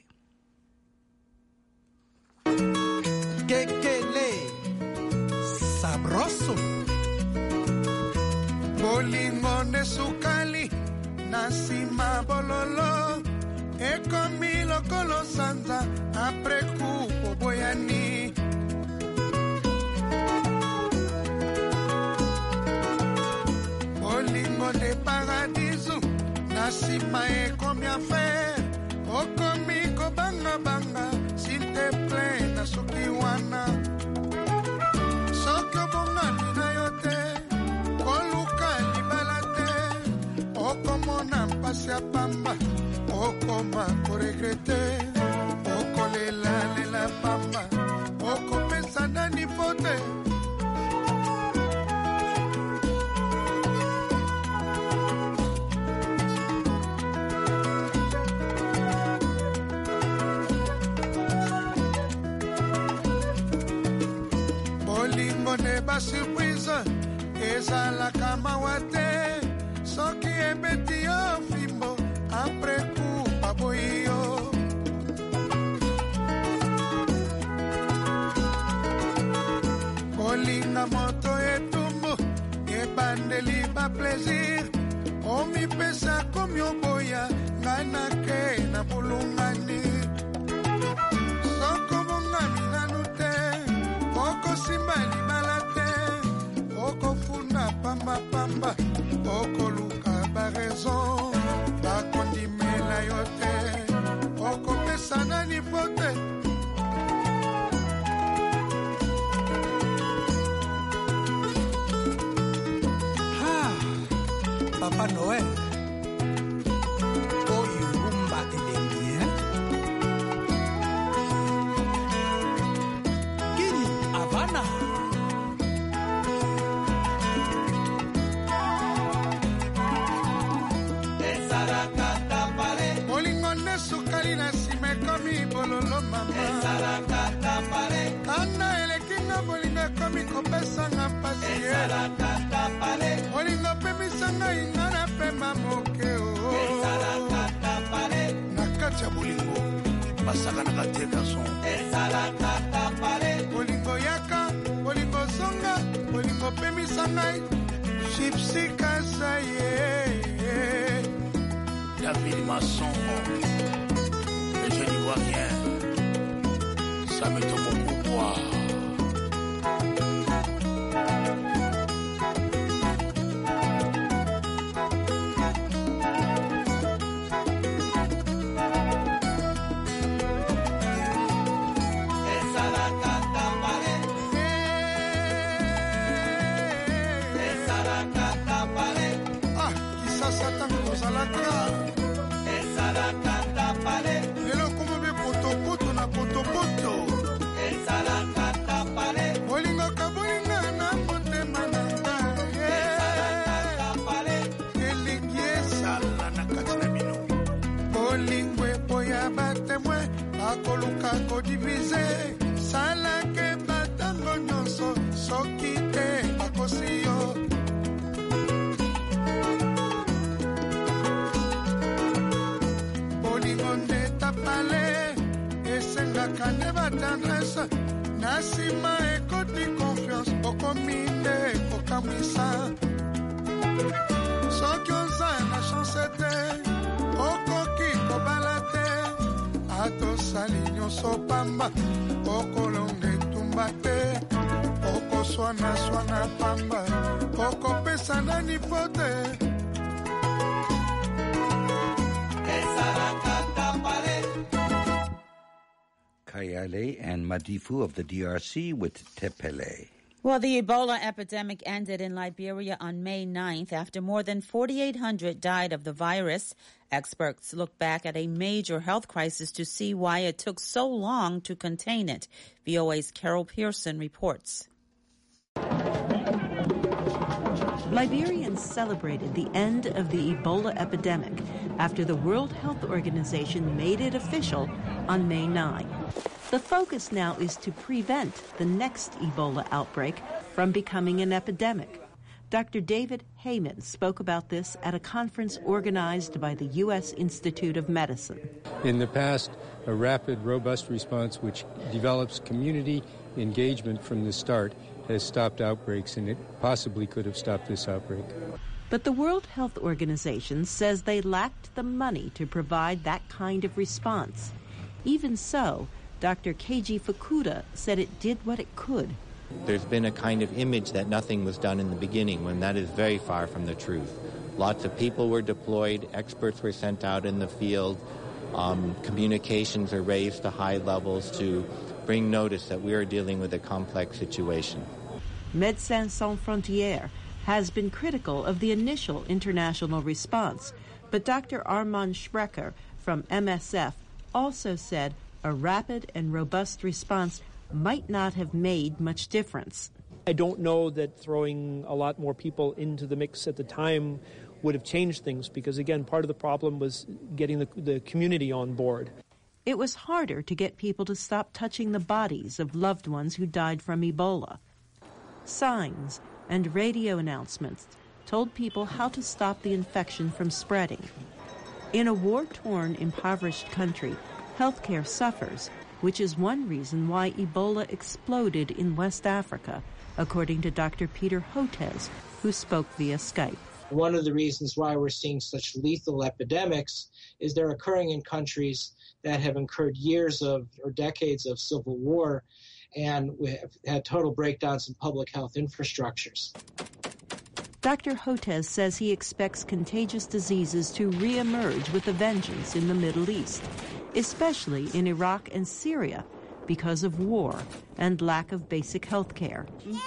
Kekele, sabroso. Bolingo ne sukali, nasima bololo. Ekomilo kolo sanza, aprekupo boyani. Olingo de paradiso, nasima e komi affaire. O komi ko banga banga, s'il te plaît, na sukiwana. Sokyo bonga mina yote, koluka libalate. O komo na mpasi apamba, o koma koregrete. O kolela lela pamba, o kopesa nani fote. Ba surprise eza la kama wate soki ebeti yo fimbo apres coup baboyo kolinga moto etumbu ebandeli ba plaisir omi pesa komi oboya ngana ke na bulungani soko bongami nanute oko simbali pamba pamba oko luka ba raison ba kondimela yote oko pesa nani pote ha Papa Noel oyo rumba elengi Guinea Havana Kalina sime komi bololo mama Esarakata pare Kana elekinga bolinga komi kopesa nga pasi Esarakata pare Bolinga pemisanga ingana pema moke o Esarakata pare Nakacha bolingo Basaka nakateka son Esarakata pare Bolingo yaka Bolingo songa Bolingo pemisanga Chipsi kasa ye David Masson je n'y vois rien, ça me tombe au pouvoir. Ah, qui ça s'attend aux alacras? Poto esalakata pale bolingo kabolinga na motema nanga esalakata pale elingi esala na kati na bino bolingo eboya batemwe bakoluka kodivize salake batango nyonso soki te bakosi yo bolingo ndeta pale Kaneva tendresse, Nasima ekoti confiance, okominde okamisa. Soki oza na chance te, okoki kobalate, atosali nyonso pamba, okolonga etumba te, swana swana pamba okopesa nani pote Kayale and Madifu of the DRC with Tepele. Well, the Ebola epidemic ended in Liberia on May 9th after more than 4,800 died of the virus. Experts look back at a major health crisis to see why it took so long to contain it. VOA's Carol Pearson reports. Liberians celebrated the end of the Ebola epidemic after the World Health Organization made it official on May 9. The focus now is to prevent the next Ebola outbreak from becoming an epidemic. Dr. David Heyman spoke about this at a conference organized by the U.S. Institute of Medicine. In the past, a rapid, robust response which develops community engagement from the start has stopped outbreaks, and it possibly could have stopped this outbreak. But the World Health Organization says they lacked the money to provide that kind of response. Even so, Dr. Keiji Fukuda said it did what it could. There's been a kind of image that nothing was done in the beginning, when that is very far from the truth. Lots of people were deployed, experts were sent out in the field, communications are raised to high levels to bring notice that we are dealing with a complex situation. Médecins Sans Frontières has been critical of the initial international response, but Dr. Armand Sprecher from MSF also said a rapid and robust response might not have made much difference. I don't know that throwing a lot more people into the mix at the time would have changed things because, again, part of the problem was getting the community on board. It was harder to get people to stop touching the bodies of loved ones who died from Ebola. Signs and radio announcements told people how to stop the infection from spreading. In a war-torn, impoverished country, healthcare suffers, which is one reason why Ebola exploded in West Africa, according to Dr. Peter Hotez, who spoke via Skype. One of the reasons why we're seeing such lethal epidemics is they're occurring in countries that have incurred years of or decades of civil war, and we have had total breakdowns in public health infrastructures. Dr. Hotez says he expects contagious diseases to reemerge with a vengeance in the Middle East, especially in Iraq and Syria, because of war and lack of basic health care.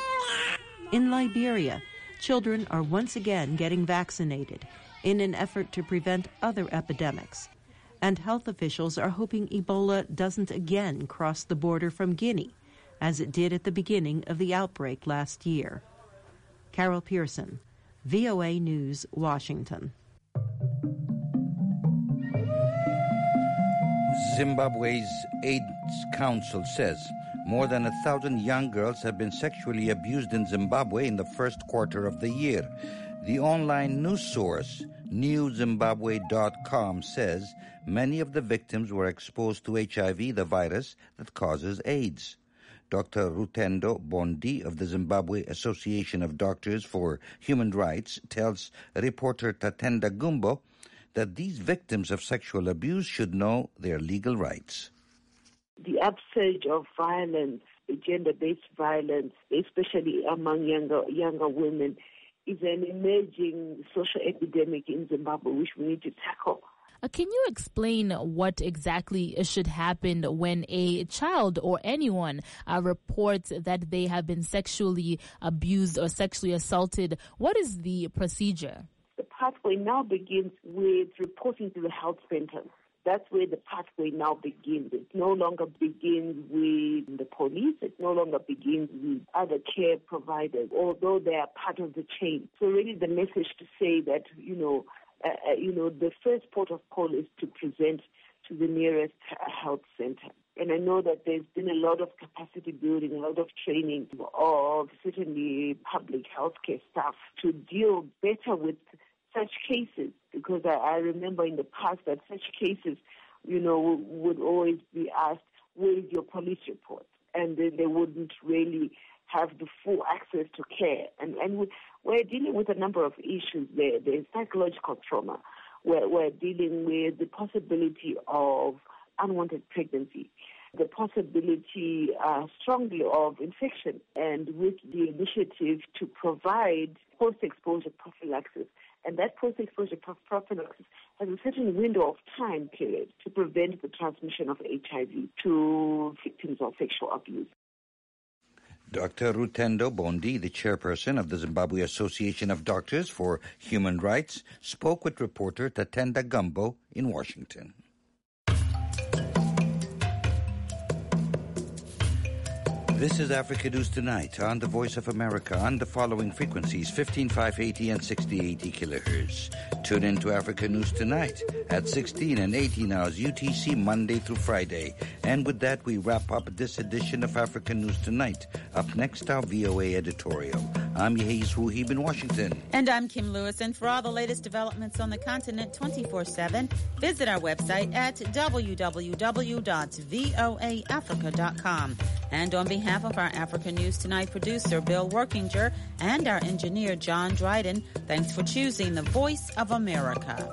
In Liberia, children are once again getting vaccinated in an effort to prevent other epidemics. And health officials are hoping Ebola doesn't again cross the border from Guinea, as it did at the beginning of the outbreak last year. Carol Pearson, VOA News, Washington. Zimbabwe's AIDS Council says more than 1,000 young girls have been sexually abused in Zimbabwe in the first quarter of the year. The online news source, newzimbabwe.com, says many of the victims were exposed to HIV, the virus that causes AIDS. Dr. Rutendo Bondi of the Zimbabwe Association of Doctors for Human Rights tells reporter Tatenda Gumbo that these victims of sexual abuse should know their legal rights. The upsurge of violence, gender-based violence, especially among younger women, is an emerging social epidemic in Zimbabwe which we need to tackle. Can you explain what exactly should happen when a child or anyone reports that they have been sexually abused or sexually assaulted? What is the procedure? The pathway now begins with reporting to the health center. That's where the pathway now begins. It no longer begins with the police. It no longer begins with other care providers, although they are part of the chain. So really the message to say that, the first port of call is to present to the nearest health center. And I know that there's been a lot of capacity building, a lot of training of certainly public healthcare staff to deal better with such cases, because I remember in the past that such cases, would always be asked, where is your police report? And then they wouldn't really have the full access to care. And we're dealing with a number of issues there. There's psychological trauma. We're dealing with the possibility of unwanted pregnancy. the possibility strongly of infection, and with the initiative to provide post-exposure prophylaxis. And that post-exposure prophylaxis has a certain window of time period to prevent the transmission of HIV to victims of sexual abuse. Dr. Rutendo Bondi, the chairperson of the Zimbabwe Association of Doctors for Human Rights, spoke with reporter Tatenda Gumbo in Washington. This is Africa News Tonight on the Voice of America on the following frequencies, 15580 and 6080 kilohertz. Tune in to Africa News Tonight at 16 and 18 hours UTC Monday through Friday. And with that, we wrap up this edition of Africa News Tonight. Up next, our VOA editorial. I'm Yehiz Wuhib in Washington. And I'm Kim Lewis. And for all the latest developments on the continent 24/7, visit our website at www.voaafrica.com. And on behalf of our Africa News Tonight producer, Bill Workinger, and our engineer, John Dryden, thanks for choosing the Voice of America.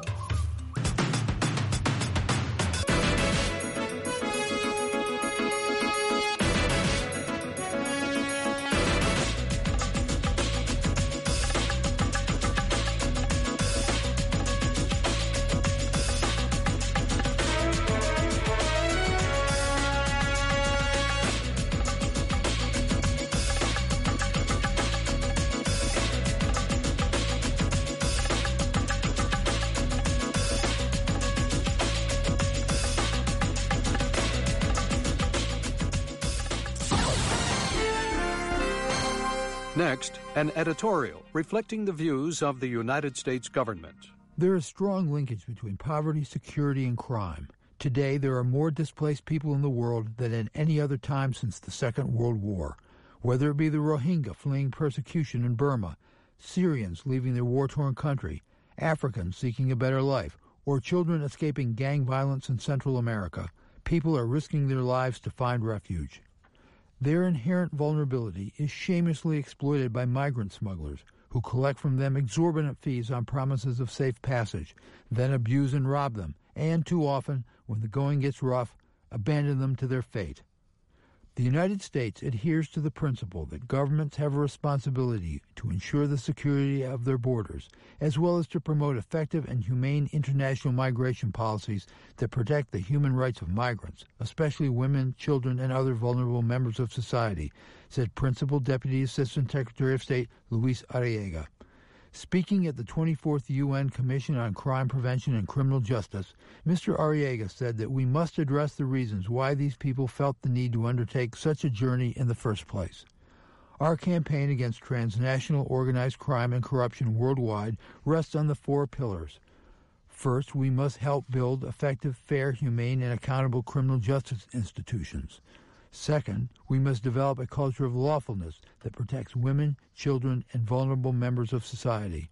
Next, an editorial reflecting the views of the United States government. There is strong linkage between poverty, security, and crime. Today, there are more displaced people in the world than at any other time since the Second World War. Whether it be the Rohingya fleeing persecution in Burma, Syrians leaving their war-torn country, Africans seeking a better life, or children escaping gang violence in Central America, people are risking their lives to find refuge. Their inherent vulnerability is shamelessly exploited by migrant smugglers who collect from them exorbitant fees on promises of safe passage, then abuse and rob them, and too often, when the going gets rough, abandon them to their fate. The United States adheres to the principle that governments have a responsibility to ensure the security of their borders, as well as to promote effective and humane international migration policies that protect the human rights of migrants, especially women, children, and other vulnerable members of society, said Principal Deputy Assistant Secretary of State Luis Arriaga. Speaking at the 24th UN Commission on Crime Prevention and Criminal Justice, Mr. Arriaga said that we must address the reasons why these people felt the need to undertake such a journey in the first place. Our campaign against transnational organized crime and corruption worldwide rests on the four pillars. First, we must help build effective, fair, humane, and accountable criminal justice institutions. Second, we must develop a culture of lawfulness that protects women, children, and vulnerable members of society.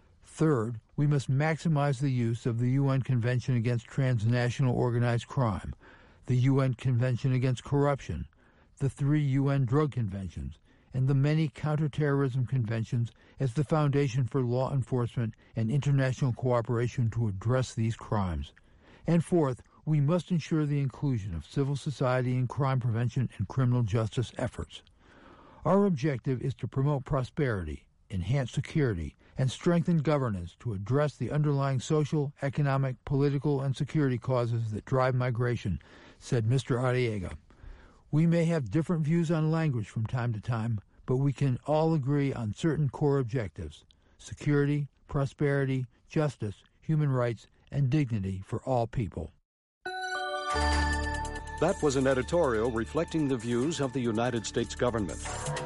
Third, we must maximize the use of the UN Convention Against Transnational Organized Crime, the UN Convention Against Corruption, the 3 UN drug conventions, and the many counterterrorism conventions as the foundation for law enforcement and international cooperation to address these crimes. And fourth, we must ensure the inclusion of civil society in crime prevention and criminal justice efforts. Our objective is to promote prosperity, enhance security, and strengthen governance to address the underlying social, economic, political, and security causes that drive migration, said Mr. Arriaga. We may have different views on language from time to time, but we can all agree on certain core objectives: security, prosperity, justice, human rights, and dignity for all people. That was an editorial reflecting the views of the United States government.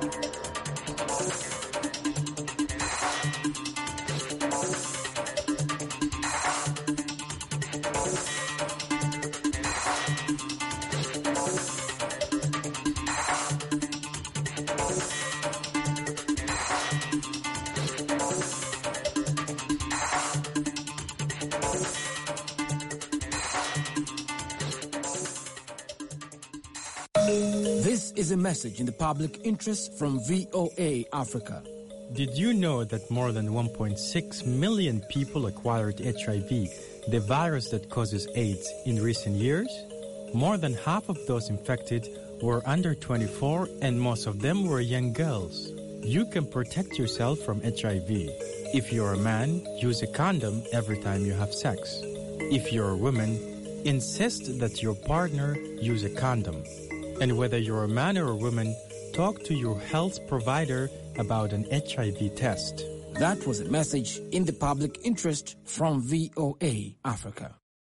This is a message in the public interest from VOA Africa. Did you know that more than 1.6 million people acquired HIV, the virus that causes AIDS, in recent years? More than half of those infected were under 24, and most of them were young girls. You can protect yourself from HIV. If you're a man, use a condom every time you have sex. If you're a woman, insist that your partner use a condom. And whether you're a man or a woman, talk to your health provider about an HIV test. That was a message in the public interest from VOA Africa.